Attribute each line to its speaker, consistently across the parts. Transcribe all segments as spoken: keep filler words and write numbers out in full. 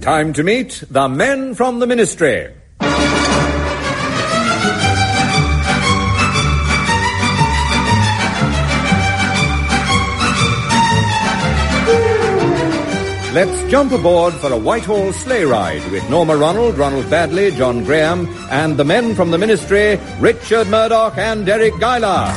Speaker 1: Time to meet the men from the Ministry. Let's jump aboard for a Whitehall sleigh ride with Norma Ronald, Ronald Badley, John Graham, and the men from the Ministry, Richard Murdoch and Derek Guyler.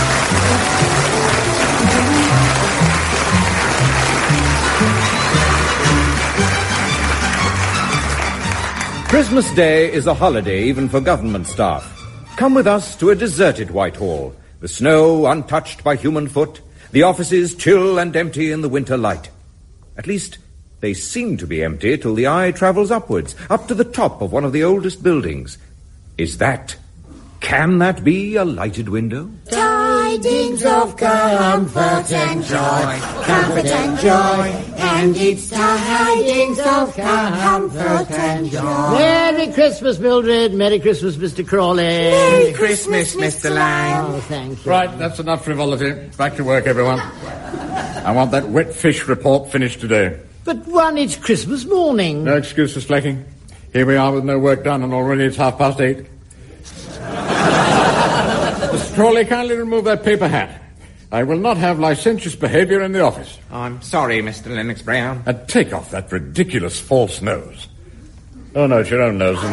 Speaker 1: Christmas Day is a holiday even for government staff. Come with us to a deserted Whitehall, the snow untouched by human foot, the offices chill and empty in the winter light. At least, they seem to be empty till the eye travels upwards, up to the top of one of the oldest buildings. Is that, can that be a lighted window?
Speaker 2: Tidings of comfort and joy, comfort and joy, and it's tidings of comfort and joy.
Speaker 3: Merry Christmas, Mildred. Merry Christmas, Mister Crawley.
Speaker 2: Merry Christmas, Mister Lamb.
Speaker 3: Oh, thank you.
Speaker 4: Right, that's enough frivolity. Back to work, everyone. I want that wet fish report finished today.
Speaker 3: But one, it's Christmas morning.
Speaker 4: No excuse for slacking. Here we are with no work done, and already it's half past eight. Mister Crawley, kindly remove that paper hat. I will not have licentious behaviour in the office.
Speaker 5: I'm sorry, Mister Lennox Brown.
Speaker 4: And take off that ridiculous false nose. Oh, no, it's your own nose, isn't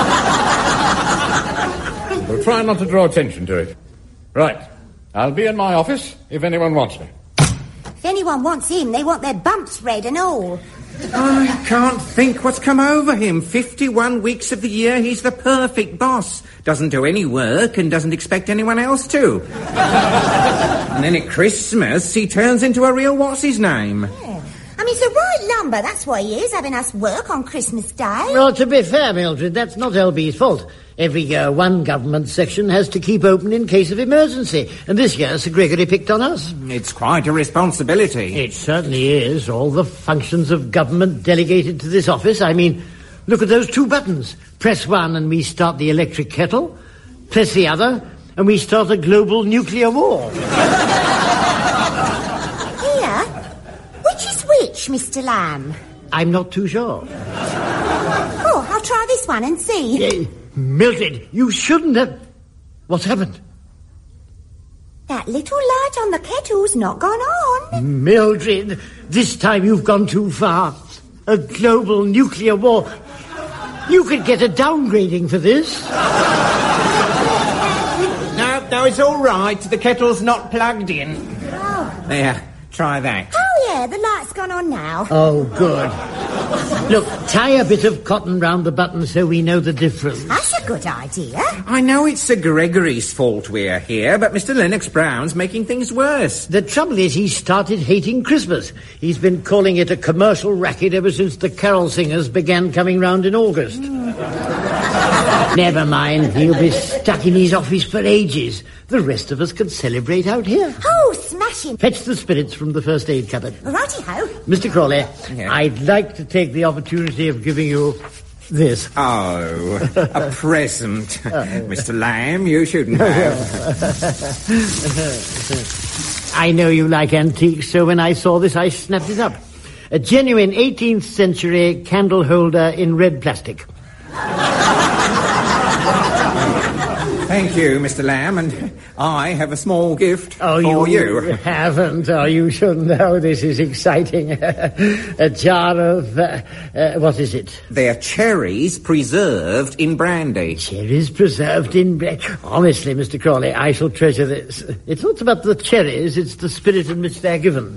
Speaker 4: it? We'll try not to draw attention to it. Right. I'll be in my office if anyone wants me.
Speaker 2: If anyone wants him, they want their bumps red and all.
Speaker 5: I can't think what's come over him. Fifty-one weeks of the year, he's the perfect boss. Doesn't do any work and doesn't expect anyone else to. And then at Christmas, he turns into a real what's-his-name.
Speaker 2: Yeah. I mean, it's a right lumber, that's why he is, having us work on Christmas Day.
Speaker 3: Well, to be fair, Mildred, that's not L B's fault. Every year, one government section has to keep open in case of emergency. And this year, Sir Gregory picked on us.
Speaker 5: It's quite a responsibility.
Speaker 3: It certainly is. All the functions of government delegated to this office. I mean, look at those two buttons. Press one and we start the electric kettle. Press the other and we start a global nuclear war.
Speaker 2: Here? Which is which, Mister Lamb?
Speaker 3: I'm not too sure.
Speaker 2: Oh, I'll try this one and see.
Speaker 3: Yeah. Mildred, you shouldn't have... What's happened?
Speaker 2: That little light on the kettle's not gone on.
Speaker 3: Mildred, this time you've gone too far. A global nuclear war. You could get a downgrading for this.
Speaker 5: No, no, it's all right. The kettle's not plugged in.
Speaker 2: Oh.
Speaker 5: There, try that.
Speaker 2: Oh, yeah, the light's gone on now.
Speaker 3: Oh, good. Look, tie a bit of cotton round the button so we know the difference.
Speaker 2: That's a good idea.
Speaker 5: I know it's Sir Gregory's fault we're here, but Mister Lennox Brown's making things worse.
Speaker 3: The trouble is he started hating Christmas. He's been calling it a commercial racket ever since the carol singers began coming round in August. Mm. Never mind, he'll be stuck in his office for ages. The rest of us can celebrate out here.
Speaker 2: Oh, smashing.
Speaker 3: Fetch the spirits from the first aid cupboard.
Speaker 2: Righty-ho.
Speaker 3: Mister Crawley,
Speaker 5: yeah.
Speaker 3: I'd like to take the opportunity of giving you this.
Speaker 5: Oh, a present. Oh. Mister Lamb, you shouldn't have.
Speaker 3: I know you like antiques, so when I saw this, I snapped it up. A genuine eighteenth century candle holder in red plastic.
Speaker 5: Thank you, Mister Lamb, and I have a small gift
Speaker 3: oh,
Speaker 5: for
Speaker 3: you.
Speaker 5: you.
Speaker 3: haven't. Oh, you shouldn't know. This is exciting. A jar of... Uh, uh, what is it?
Speaker 5: They're cherries preserved in brandy.
Speaker 3: Cherries preserved in brandy. Honestly, Mister Crawley, I shall treasure this. It's not about the cherries, it's the spirit in which they're given.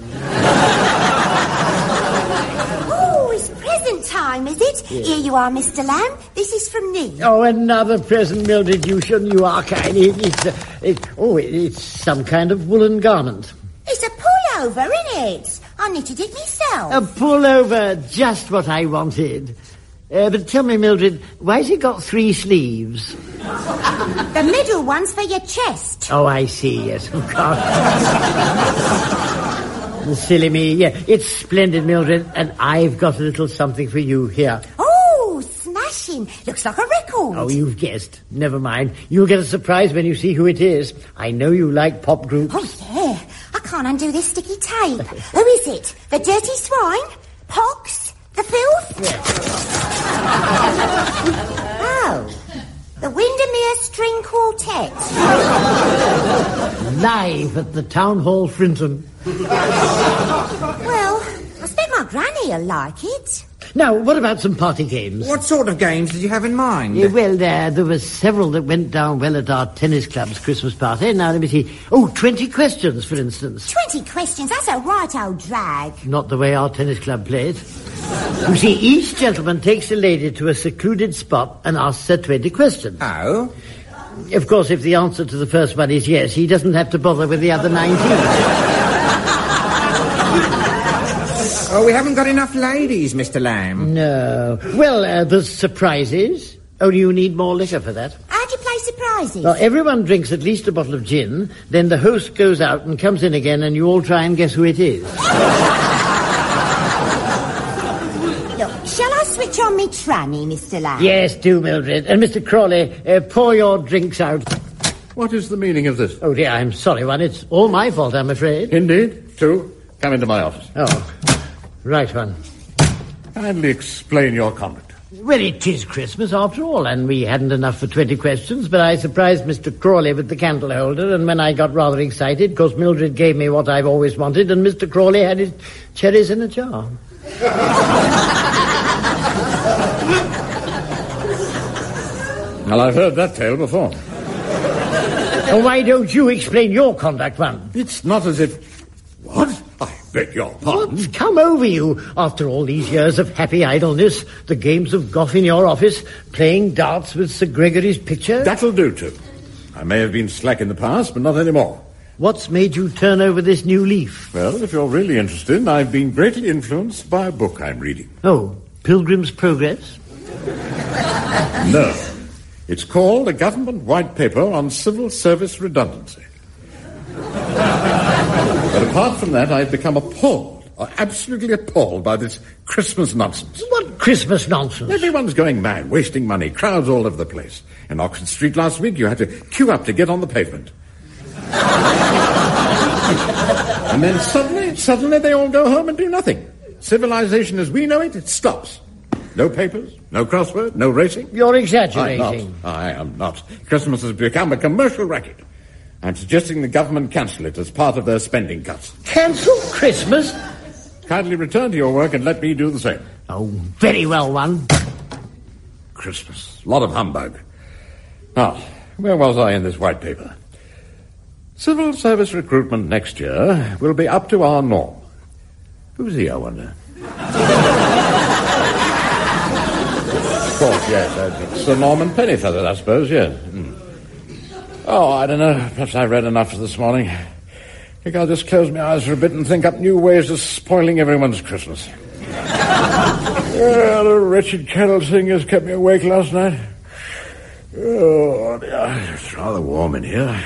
Speaker 2: Time, is it? Yeah. Here you are, Mister Lamb. This is from me.
Speaker 3: Oh, another present, Mildred. You shouldn't. You are kind. It, it's, uh, it, oh, it, it's some kind of woolen garment.
Speaker 2: It's a pullover, isn't it? I knitted it myself.
Speaker 3: A pullover, just what I wanted. Uh, but tell me, Mildred, why's it got three sleeves?
Speaker 2: The middle one's for your chest.
Speaker 3: Oh, I see. Yes, of course. Silly me. Yeah, it's splendid, Mildred, and I've got a little something for you here.
Speaker 2: Oh, smashing. Looks like a record.
Speaker 3: Oh, you've guessed. Never mind. You'll get a surprise when you see who it is. I know you like pop groups.
Speaker 2: Oh, yeah. I can't undo this sticky tape. Who is it? The Dirty Swine? Pox? The filth? Oh, the Windermere String Quartet.
Speaker 3: Live at the Town Hall, Frinton.
Speaker 2: Well, I expect my granny will like it.
Speaker 3: Now, what about some party games?
Speaker 5: What sort of games did you have in mind?
Speaker 3: Yeah, well, uh, there were several that went down well at our tennis club's Christmas party. Now, let me see. Oh, twenty questions, for instance.
Speaker 2: Twenty questions? That's a right old drag.
Speaker 3: Not the way our tennis club plays. You see, each gentleman takes a lady to a secluded spot and asks her twenty questions.
Speaker 5: Oh?
Speaker 3: Of course, if the answer to the first one is yes, he doesn't have to bother with the other nineteen.
Speaker 5: Oh, we haven't got enough ladies, Mister Lamb.
Speaker 3: No. Well, uh, there's surprises. Only you need more liquor for that.
Speaker 2: How do you play surprises?
Speaker 3: Well, everyone drinks at least a bottle of gin, then the host goes out and comes in again, and you all try and guess who it is.
Speaker 2: Look, shall I switch on me tranny, Mister Lamb?
Speaker 3: Yes, do, Mildred. And Mister Crawley, uh, pour your drinks out.
Speaker 4: What is the meaning of this?
Speaker 3: Oh, dear, I'm sorry, one. It's all my fault, I'm afraid.
Speaker 4: Indeed. Two, come into my office.
Speaker 3: Oh, right one.
Speaker 4: Kindly explain your conduct.
Speaker 3: Well, it is Christmas, after all, and we hadn't enough for twenty questions, but I surprised Mister Crawley with the candle holder, and when I got rather excited, because Mildred gave me what I've always wanted, and Mister Crawley had his cherries in a jar.
Speaker 4: Well, I've heard that tale before.
Speaker 3: Oh, why don't you explain your conduct, one?
Speaker 4: It's not as if... What? I beg your pardon.
Speaker 3: What's come over you after all these years of happy idleness, the games of golf in your office, playing darts with Sir Gregory's picture?
Speaker 4: That'll do, too. I may have been slack in the past, but not anymore.
Speaker 3: What's made you turn over this new leaf?
Speaker 4: Well, if you're really interested, I've been greatly influenced by a book I'm reading.
Speaker 3: Oh, Pilgrim's Progress?
Speaker 4: No. It's called A Government White Paper on Civil Service Redundancy. But apart from that, I've become appalled, or absolutely appalled by this Christmas nonsense.
Speaker 3: What Christmas nonsense?
Speaker 4: Everyone's going mad, wasting money, crowds all over the place. In Oxford Street last week, you had to queue up to get on the pavement. And then suddenly, suddenly they all go home and do nothing. Civilization as we know it, it stops. No papers, no crossword, no racing.
Speaker 3: You're exaggerating.
Speaker 4: I'm not. I am not. Christmas has become a commercial racket. I'm suggesting the government cancel it as part of their spending cuts.
Speaker 3: Cancel Christmas?
Speaker 4: Kindly return to your work and let me do the same.
Speaker 3: Oh, very well, one.
Speaker 4: Christmas. A lot of humbug. Now, where was I in this white paper? Civil service recruitment next year will be up to our norm. Who's he, I wonder? Of course, yes. Uh, Sir Norman Pennyfeather, I suppose, yes. Mm. Oh, I don't know. Perhaps I read enough this morning. I think I'll just close my eyes for a bit and think up new ways of spoiling everyone's Christmas. Well, the wretched carol singers kept me awake last night. Oh, dear. It's rather warm in here.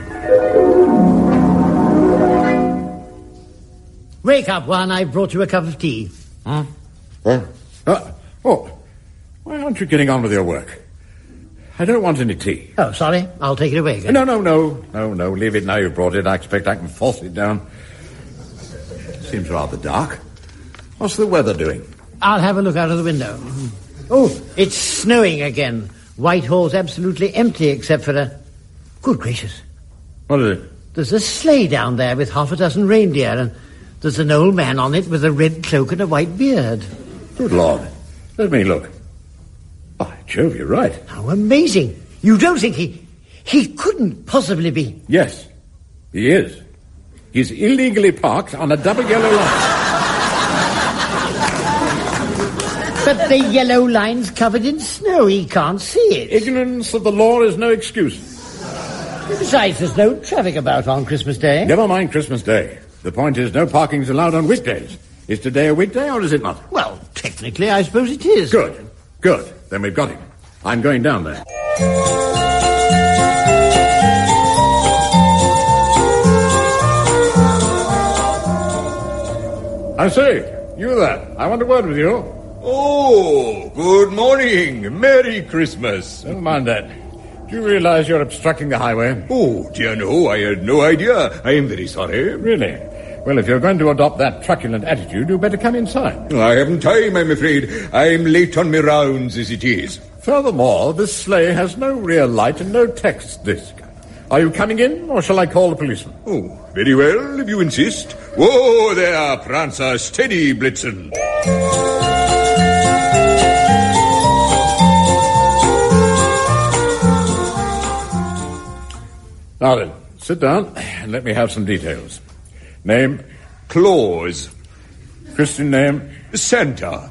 Speaker 3: Wake up, one. I've brought you a cup of tea.
Speaker 4: Huh? What? Uh, oh, why aren't you getting on with your work? I don't want any tea.
Speaker 3: Oh, sorry. I'll take it away again.
Speaker 4: No, no, no. No, no. Leave it now you've brought it. I expect I can force it down. Seems rather dark. What's the weather doing?
Speaker 3: I'll have a look out of the window. Oh, it's snowing again. Whitehall's absolutely empty except for a... Good gracious.
Speaker 4: What is it?
Speaker 3: There's a sleigh down there with half a dozen reindeer, and there's an old man on it with a red cloak and a white beard.
Speaker 4: Good Lord. Let me look. By Jove, you're right.
Speaker 3: How amazing. You don't think he... He couldn't possibly be...
Speaker 4: Yes, he is. He's illegally parked on a double yellow line.
Speaker 3: But the yellow line's covered in snow. He can't see it.
Speaker 4: Ignorance of the law is no excuse.
Speaker 3: Besides, there's no traffic about on Christmas Day.
Speaker 4: Never mind Christmas Day. The point is no parking's allowed on weekdays. Is today a weekday or is it not?
Speaker 3: Well, technically, I suppose it is.
Speaker 4: Good. Good. Then we've got him. I'm going down there. I say, you there. I want a word with you.
Speaker 6: Oh, good morning. Merry Christmas.
Speaker 4: Never mind that. Do you realize you're obstructing the highway?
Speaker 6: Oh, dear no, I had no idea. I am very sorry.
Speaker 4: Really? Well, if you're going to adopt that truculent attitude, you'd better come inside.
Speaker 6: I haven't time, I'm afraid. I'm late on my rounds as it is.
Speaker 4: Furthermore, this sleigh has no rear light and no text disc. Are you coming in, or shall I call the policeman?
Speaker 6: Oh, very well, if you insist. Whoa there, Prancer, steady, Blitzen.
Speaker 4: Now then, sit down and let me have some details. Name?
Speaker 6: Claus.
Speaker 4: Christian name?
Speaker 6: Santa.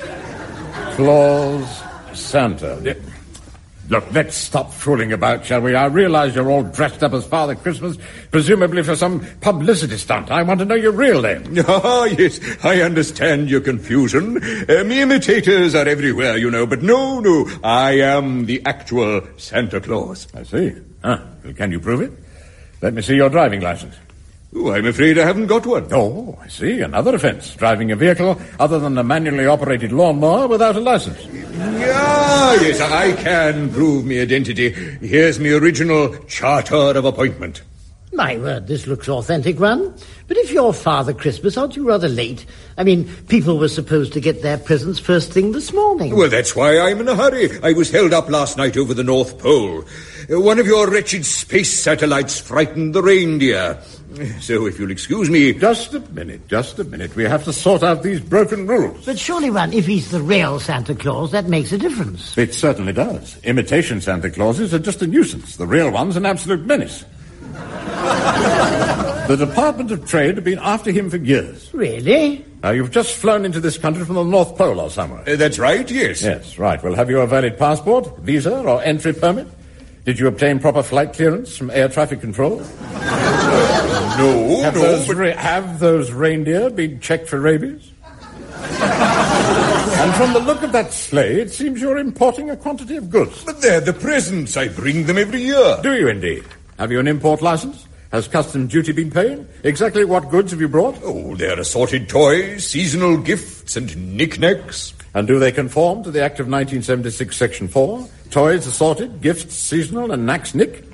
Speaker 4: Claus Santa. Look, let's stop fooling about, shall we? I realize you're all dressed up as Father Christmas, presumably for some publicity stunt. I want to know your real name.
Speaker 6: Ah, yes, I understand your confusion. Uh, me imitators are everywhere, you know, but no, no, I am the actual Santa Claus.
Speaker 4: I see. Huh. Well, can you prove it? Let me see your driving license.
Speaker 6: Oh, I'm afraid I haven't got one.
Speaker 4: Oh, I see. Another offence. Driving a vehicle other than a manually operated lawnmower without a license.
Speaker 6: Yeah, yes, I can prove me identity. Here's me original charter of appointment.
Speaker 3: My word, this looks authentic, one. But if you're Father Christmas, aren't you rather late? I mean, people were supposed to get their presents first thing this morning.
Speaker 6: Well, that's why I'm in a hurry. I was held up last night over the North Pole. Uh, one of your wretched space satellites frightened the reindeer. So, if you'll excuse me...
Speaker 4: Just a minute, just a minute. We have to sort out these broken rules.
Speaker 3: But surely, one, if he's the real Santa Claus, that makes a difference.
Speaker 4: It certainly does. Imitation Santa Clauses are just a nuisance. The real one's an absolute menace. The Department of Trade have been after him for years.
Speaker 3: Really?
Speaker 4: Now, you've just flown into this country from the North Pole or somewhere.
Speaker 6: Uh, that's right, yes.
Speaker 4: Yes, right. Well, have you a valid passport, visa, or entry permit? Did you obtain proper flight clearance from air traffic control?
Speaker 6: No,
Speaker 4: have
Speaker 6: no,
Speaker 4: Those
Speaker 6: but...
Speaker 4: ra- have those reindeer been checked for rabies? And from the look of that sleigh, it seems you're importing a quantity of goods.
Speaker 6: But they're the presents. I bring them every year.
Speaker 4: Do you indeed? Have you an import license? Has customs duty been paid? Exactly what goods have you brought?
Speaker 6: Oh, they're assorted toys, seasonal gifts, and knickknacks.
Speaker 4: And do they conform to the Act of nineteen seventy-six, Section four? Toys assorted, gifts seasonal, and knacks nick?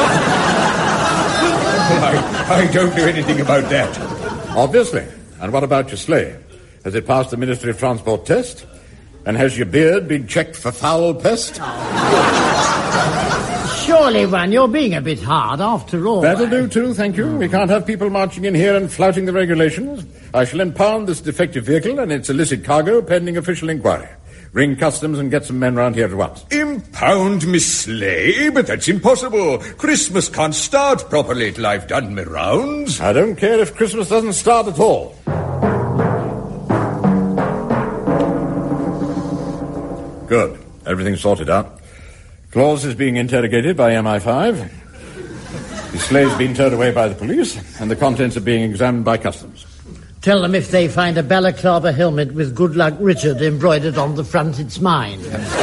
Speaker 6: I, I don't know anything about that.
Speaker 4: Obviously. And what about your sleigh? Has it passed the Ministry of Transport test? And has your beard been checked for foul pest?
Speaker 3: Surely, one, you're being a bit hard after all.
Speaker 4: That'll do, too, thank you. We can't have people marching in here and flouting the regulations. I shall impound this defective vehicle and its illicit cargo pending official inquiry. Ring customs and get some men round here at once.
Speaker 6: Impound me sleigh? But that's impossible. Christmas can't start properly till I've done my rounds.
Speaker 4: I don't care if Christmas doesn't start at all. Good. Everything's sorted out. Claus is being interrogated by M I five. His sleigh's been towed away by the police, and the contents are being examined by customs.
Speaker 3: Tell them if they find a balaclava helmet with Good Luck Richard embroidered on the front, it's mine.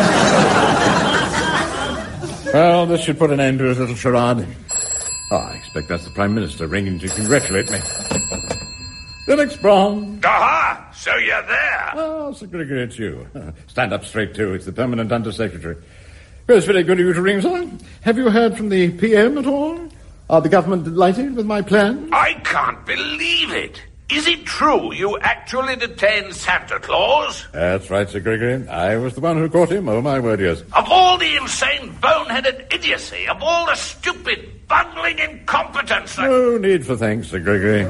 Speaker 4: Well, this should put an end to his little charade. Oh, I expect that's the Prime Minister ringing to congratulate me. Lennox Brown.
Speaker 7: Aha! So you're there.
Speaker 4: Oh, Sir Gregory, it's you. Stand up straight, too. It's the Permanent Under-Secretary. Well, it's very good of you to ring, sir. Have you heard from the P M at all? Are the government delighted with my plan?
Speaker 7: I can't believe it. Is it true you actually detained Santa Claus?
Speaker 4: That's right, Sir Gregory. I was the one who caught him. Oh, my word, yes.
Speaker 7: Of all the insane, boneheaded idiocy, of all the stupid, bungling incompetence... That...
Speaker 4: No need for thanks, Sir Gregory.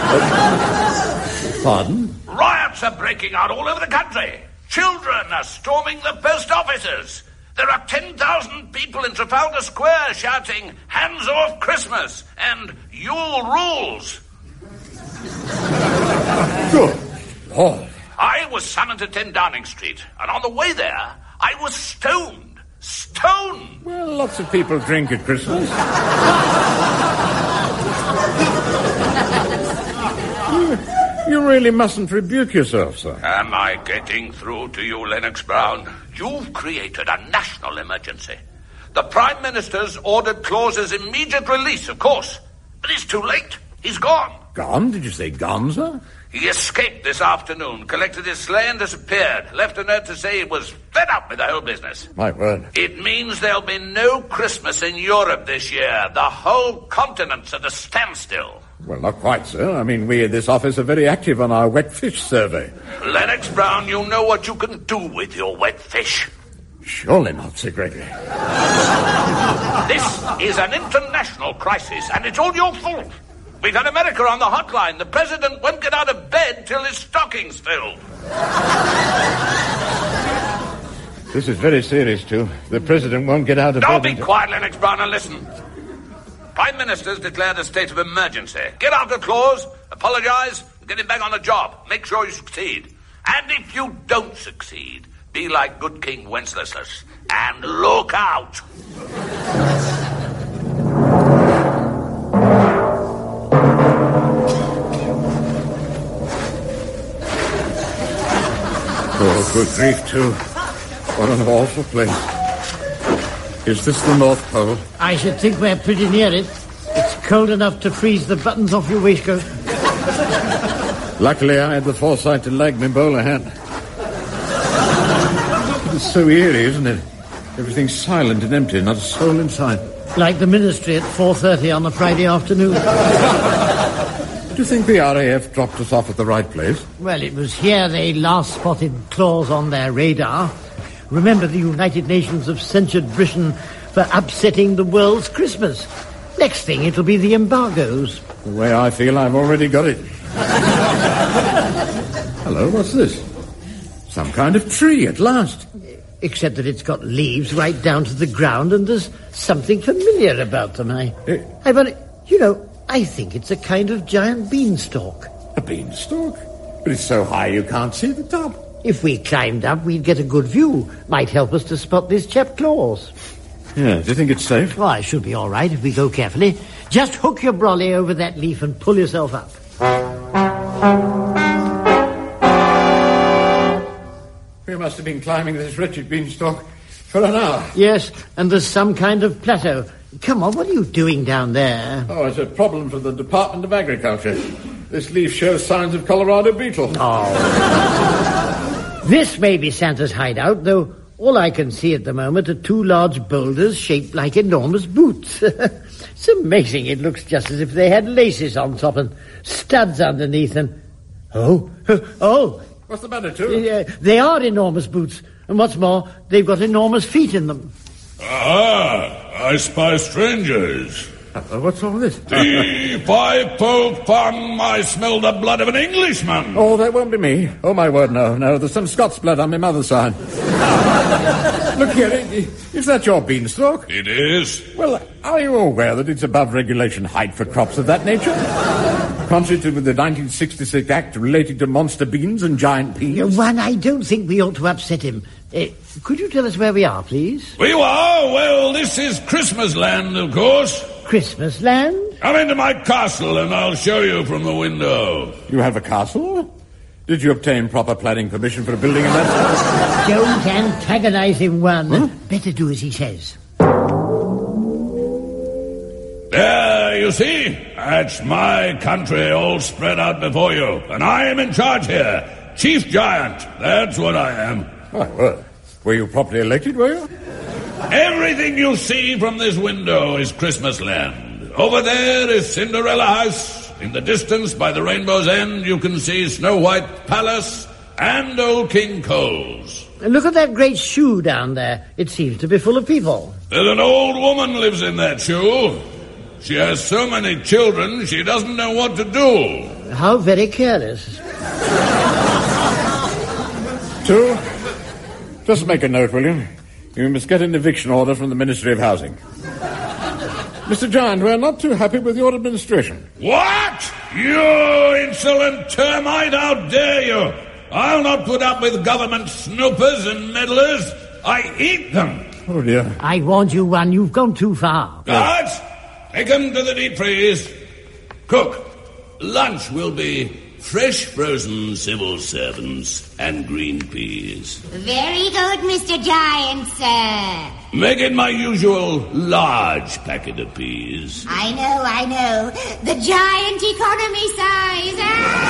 Speaker 4: uh, pardon?
Speaker 7: Riots are breaking out all over the country. Children are storming the post offices. There are ten thousand people in Trafalgar Square shouting, "Hands off Christmas" and "Yule rules."
Speaker 4: Good Lord.
Speaker 7: I was summoned to ten Downing Street, and on the way there, I was stoned. Stoned!
Speaker 4: Well, lots of people drink at Christmas. you, you really mustn't rebuke yourself, sir.
Speaker 7: Am I getting through to you, Lennox Brown? You've created a national emergency. The Prime Minister's ordered Claus's immediate release, of course. But it's too late. He's gone.
Speaker 4: Gone? Did you say gone, sir?
Speaker 7: He escaped this afternoon, collected his sleigh and disappeared. Left a note to say he was fed up with the whole business.
Speaker 4: My word.
Speaker 7: It means there'll be no Christmas in Europe this year. The whole continent's at a standstill.
Speaker 4: Well, not quite, sir. I mean, we at this office are very active on our wet fish survey.
Speaker 7: Lennox Brown, you know what you can do with your wet fish.
Speaker 4: Surely not, Sir Gregory.
Speaker 7: This is an international crisis, and it's all your fault. We've had America on the hotline. The president won't get out of bed till his stocking's filled.
Speaker 4: This is very serious, too. The president won't get out of
Speaker 7: Don't
Speaker 4: bed...
Speaker 7: Don't be quiet, Lennox Brown, and listen. Prime Minister's declared a state of emergency. Get after Claus, apologise, and get him back on the job. Make sure you succeed. And if you don't succeed, be like good King Wenceslas and look out.
Speaker 4: Oh, good grief, too. What an awful place. Is this the North Pole?
Speaker 3: I should think we're pretty near it. It's cold enough to freeze the buttons off your waistcoat.
Speaker 4: Luckily, I had the foresight to lag my bowler hat. It's so eerie, isn't it? Everything's silent and empty, not a soul in sight.
Speaker 3: Like the ministry at four thirty on a Friday afternoon.
Speaker 4: Do you think the R A F dropped us off at the right place?
Speaker 3: Well, it was here they last spotted Claus on their radar. Remember, the United Nations have censured Britain for upsetting the world's Christmas. Next thing, it'll be the embargoes.
Speaker 4: The way I feel, I've already got it. Hello, what's this? Some kind of tree, at last.
Speaker 3: Except that it's got leaves right down to the ground, and there's something familiar about them. I,
Speaker 4: Eh?
Speaker 3: I but you know, I think it's a kind of giant beanstalk.
Speaker 4: A beanstalk? But it's so high you can't see the top.
Speaker 3: If we climbed up, we'd get a good view. Might help us to spot this chap Claus.
Speaker 4: Yeah, do you think it's safe?
Speaker 3: Well, I should be all right if we go carefully. Just hook your brolly over that leaf and pull yourself up.
Speaker 4: We must have been climbing this wretched beanstalk for an hour.
Speaker 3: Yes, and there's some kind of plateau. Come on, what are you doing down there?
Speaker 4: Oh, it's a problem for the Department of Agriculture. This leaf shows signs of Colorado beetle.
Speaker 3: Oh. This may be Santa's hideout, though all I can see at the moment are two large boulders shaped like enormous boots. It's amazing. It looks just as if they had laces on top and studs underneath and... Oh, oh.
Speaker 4: What's the matter, too?
Speaker 3: Uh, they are enormous boots. And what's more, they've got enormous feet in them.
Speaker 7: Ah, I spy strangers.
Speaker 4: Uh, what's all this?
Speaker 7: If I poke fun, I smell the blood of an Englishman.
Speaker 4: Oh, that won't be me. Oh, my word, no, no. There's some Scots blood on my mother's side. Look here, is that your beanstalk?
Speaker 7: It is.
Speaker 4: Well, are you aware that it's above regulation height for crops of that nature? Contrary to the nineteen sixty-six Act relating to monster beans and giant peas?
Speaker 3: One, I don't think we ought to upset him. Uh, could you tell us where we are, please?
Speaker 7: We are? Well, this is Christmas land, of course.
Speaker 3: Christmas land?
Speaker 7: Come into my castle and I'll show you from the window.
Speaker 4: You have a castle? Did you obtain proper planning permission for a building in that?
Speaker 3: Don't antagonize him, one. Huh? Better do as he says.
Speaker 7: There, you see? That's my country all spread out before you. And I am in charge here. Chief Giant. That's what I am.
Speaker 4: Oh, well, were you properly elected, were you?
Speaker 7: Everything you see from this window is Christmas land. Over there is Cinderella House. In the distance, by the rainbow's end, you can see Snow White Palace and Old King Cole's.
Speaker 3: Look at that great shoe down there. It seems to be full of people.
Speaker 7: There's an old woman lives in that shoe. She has so many children, she doesn't know what to do.
Speaker 3: How very careless.
Speaker 4: Two, just make a note, will you? You must get an eviction order from the Ministry of Housing. Mister Giant, we're not too happy with your administration.
Speaker 7: What? You insolent termite, how dare you? I'll not put up with government snoopers and meddlers. I eat them.
Speaker 4: Oh, dear.
Speaker 3: I warned you, one. You've gone too far.
Speaker 7: Guards, take them to the deep freeze. Cook, lunch will be fresh frozen civil servants and green peas.
Speaker 2: Very good, Mister Giant, sir.
Speaker 7: Make it my usual large packet of peas.
Speaker 2: I know, I know. The giant economy size.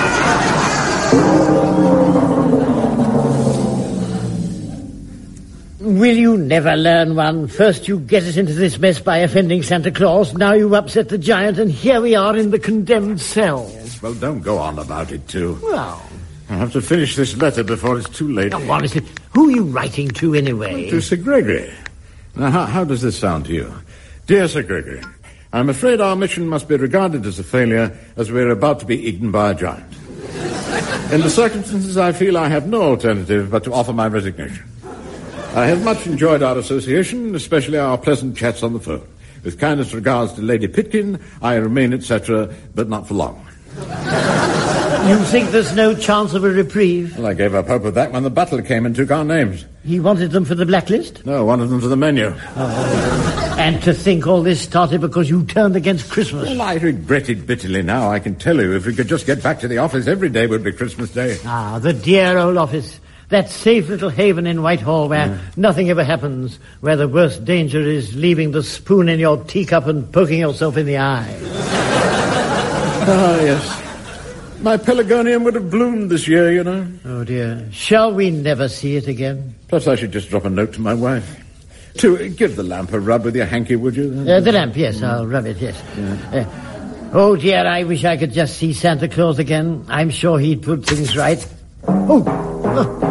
Speaker 2: Ah!
Speaker 3: Will you never learn one? First you get us into this mess by offending Santa Claus, now you upset the giant, and here we are in the condemned cell.
Speaker 4: Yes, well, don't go on about it, too.
Speaker 3: Well...
Speaker 4: I have to finish this letter before it's too late.
Speaker 3: Oh, honestly, who are you writing to anyway?
Speaker 4: To Sir Gregory. Now, how, how does this sound to you? Dear Sir Gregory, I'm afraid our mission must be regarded as a failure, as we're about to be eaten by a giant. In the circumstances, I feel I have no alternative but to offer my resignation. I have much enjoyed our association, especially our pleasant chats on the phone. With kindest regards to Lady Pitkin, I remain, et cetera, but not for long.
Speaker 3: You think there's no chance of a reprieve?
Speaker 4: Well, I gave up hope of that when the butler came and took our names.
Speaker 3: He wanted them for the blacklist?
Speaker 4: No, wanted them for the menu.
Speaker 3: Oh. And to think all this started because you turned against Christmas.
Speaker 4: Well, I regret it bitterly now, I can tell you. If we could just get back to the office, every day would be Christmas Day.
Speaker 3: Ah, the dear old office. That safe little haven in Whitehall where mm. nothing ever happens, where the worst danger is leaving the spoon in your teacup and poking yourself in the eye.
Speaker 4: Ah, yes. My pelargonium would have bloomed this year, you know.
Speaker 3: Oh, dear. Shall we never see it again?
Speaker 4: Perhaps I should just drop a note to my wife. To give the lamp a rub with your hanky, would you?
Speaker 3: Uh, the lamp, yes, I'll rub it, yes. Yeah. Uh, oh, dear, I wish I could just see Santa Claus again. I'm sure he'd put things right. Oh! oh.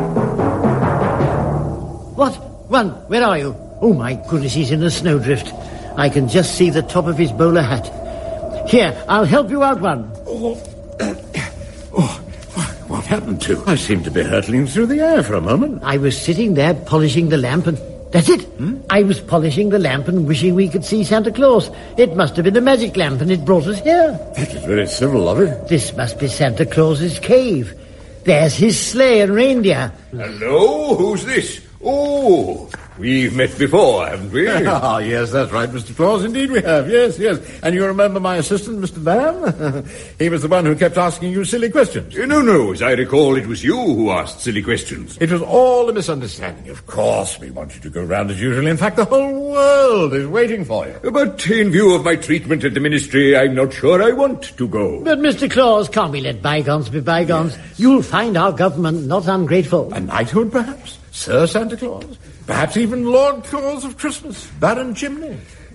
Speaker 3: What? Run, where are you? Oh, my goodness, he's in a snowdrift. I can just see the top of his bowler hat. Here, I'll help you out one.
Speaker 4: Oh. Oh, what happened to? I seemed to be hurtling through the air for a moment.
Speaker 3: I was sitting there polishing the lamp and... That's it. Hmm? I was polishing the lamp and wishing we could see Santa Claus. It must have been a magic lamp and it brought us here.
Speaker 4: That is very civil of it.
Speaker 3: This must be Santa Claus's cave. There's his sleigh and reindeer.
Speaker 6: Hello, who's this? Oh, we've met before, haven't we?
Speaker 4: Ah, yes, that's right, Mister Claus. Indeed we have, yes, yes. And you remember my assistant, Mister Van? He was the one who kept asking you silly questions.
Speaker 6: No, no, as I recall, it was you who asked silly questions.
Speaker 4: It was all a misunderstanding. Of course, we want you to go round as usual. In fact, the whole world is waiting for you.
Speaker 6: But in view of my treatment at the ministry, I'm not sure I want to go.
Speaker 3: But, Mister Claus, can't we let bygones be bygones? Yes. You'll find our government not ungrateful.
Speaker 4: A knighthood, perhaps? Sir Santa Claus? Perhaps even Lord Claus of Christmas? Baron Chimney?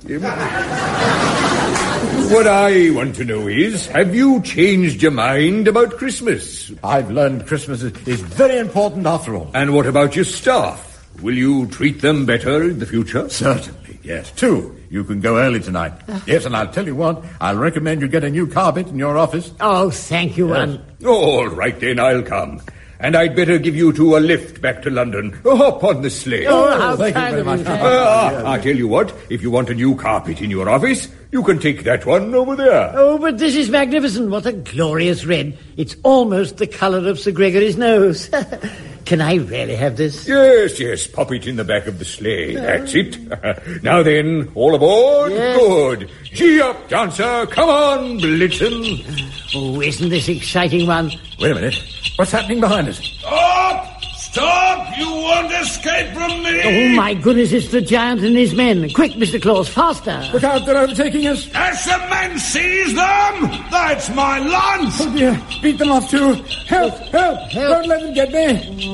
Speaker 6: What I want to know is, have you changed your mind about Christmas?
Speaker 4: I've learned Christmas is very important after all.
Speaker 6: And what about your staff? Will you treat them better in the future?
Speaker 4: Certainly, yes. Two, you can go early tonight. Yes, and I'll tell you what, I'll recommend you get a new carpet in your office.
Speaker 3: Oh, thank you,
Speaker 6: yes. All right, then, I'll come. And I'd better give you two a lift back to London. Oh, hop on the sleigh.
Speaker 3: Oh, how
Speaker 4: thank you very much.
Speaker 6: Uh, I'll tell you what, if you want a new carpet in your office, you can take that one over there.
Speaker 3: Oh, but this is magnificent. What a glorious red. It's almost the colour of Sir Gregory's nose. Can I really have this?
Speaker 6: Yes, yes, pop it in the back of the sleigh. That's it. Now then, all aboard?
Speaker 3: Yes.
Speaker 6: Good. Gee up, dancer. Come on, Blitzen.
Speaker 3: Oh, isn't this exciting one?
Speaker 4: Wait a minute. What's happening behind us?
Speaker 7: Stop! Stop! You won't escape from me!
Speaker 3: Oh, my goodness, it's the giant and his men. Quick, Mister Claus, faster.
Speaker 4: Look out, they're overtaking us.
Speaker 7: As the men seize them! That's my lunch!
Speaker 4: Oh, dear. Beat them off, too. Help, help, help. Don't let them get me.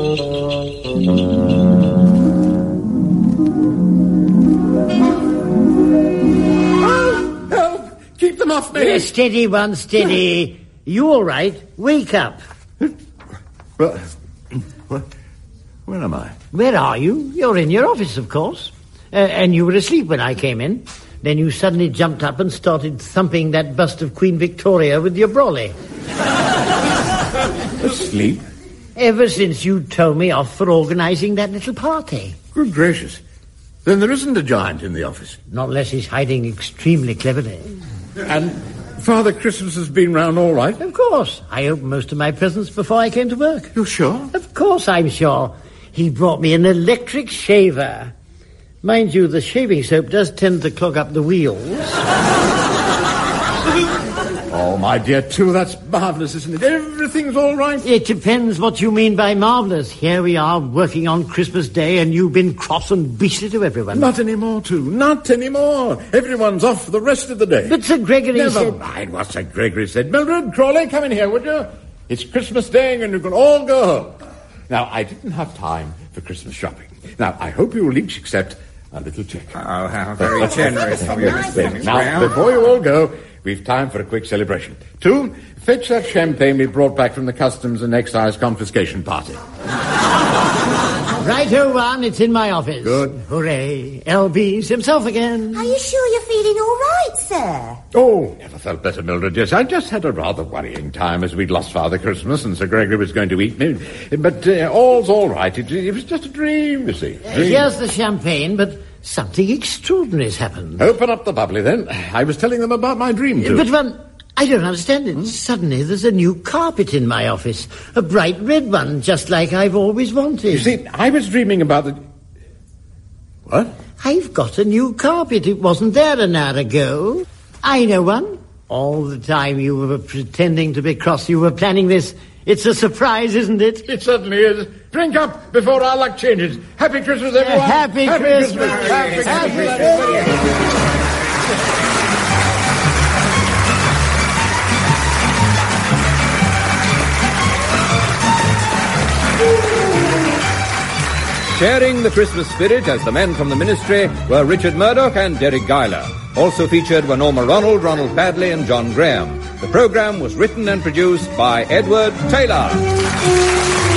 Speaker 4: Oh, help. Keep them off me.
Speaker 3: Yeah, steady, one, steady. You all right? Wake up.
Speaker 4: Well, what? Where am I?
Speaker 3: Where are you? You're in your office, of course. Uh, and you were asleep when I came in. Then you suddenly jumped up and started thumping that bust of Queen Victoria with your brolly.
Speaker 4: Asleep?
Speaker 3: Ever since you told me off for organising that little party.
Speaker 4: Good gracious. Then there isn't a giant in the office.
Speaker 3: Not unless he's hiding extremely cleverly.
Speaker 4: And Father Christmas has been round all right?
Speaker 3: Of course. I opened most of my presents before I came to work.
Speaker 4: You're sure?
Speaker 3: Of course I'm sure. He brought me an electric shaver. Mind you, the shaving soap does tend to clog up the wheels.
Speaker 4: Oh, my dear, too, that's marvellous, isn't it? Everything's all right.
Speaker 3: It depends what you mean by marvellous. Here we are working on Christmas Day and you've been cross and beastly to everyone.
Speaker 4: Not anymore, too. Not anymore. Everyone's off for the rest of the day.
Speaker 3: But Sir Gregory
Speaker 4: Never
Speaker 3: said...
Speaker 4: Never mind what Sir Gregory said. Mildred, Crawley, come in here, would you? It's Christmas Day and you can all go home. Now, I didn't have time for Christmas shopping. Now, I hope you will each accept a little check.
Speaker 5: Oh, how very generous of you, Mister
Speaker 4: Now,
Speaker 5: Brown.
Speaker 4: before you all go, we've time for a quick celebration. Two, fetch that champagne we brought back from the Customs and Excise confiscation party.
Speaker 3: Righto, one, it's in my office.
Speaker 4: Good.
Speaker 3: Hooray. L B's himself again.
Speaker 2: Are you sure you're feeling all right, sir?
Speaker 4: Oh, never felt better, Mildred. Yes, I just had a rather worrying time as we'd lost Father Christmas and Sir Gregory was going to eat me. But uh, all's all right. It, it was just a dream, you see.
Speaker 3: Uh, here's the champagne, but something extraordinary has happened.
Speaker 4: Open up the bubbly, then. I was telling them about my dream, too.
Speaker 3: But, one, I don't understand it. Suddenly there's a new carpet in my office. A bright red one, just like I've always wanted.
Speaker 4: You see, I was dreaming about the... What?
Speaker 3: I've got a new carpet. It wasn't there an hour ago. I know one. All the time you were pretending to be cross, you were planning this. It's a surprise, isn't it?
Speaker 4: It certainly is. Drink up before our luck changes. Happy Christmas, everyone.
Speaker 3: Uh, happy, happy Christmas. Christmas.
Speaker 4: Happy,
Speaker 3: happy
Speaker 4: Christmas.
Speaker 3: Christmas.
Speaker 1: Sharing the Christmas spirit as the men from the ministry were Richard Murdoch and Derek Guyler. Also featured were Norma Ronald, Ronald Padley and John Graham. The programme was written and produced by Edward Taylor.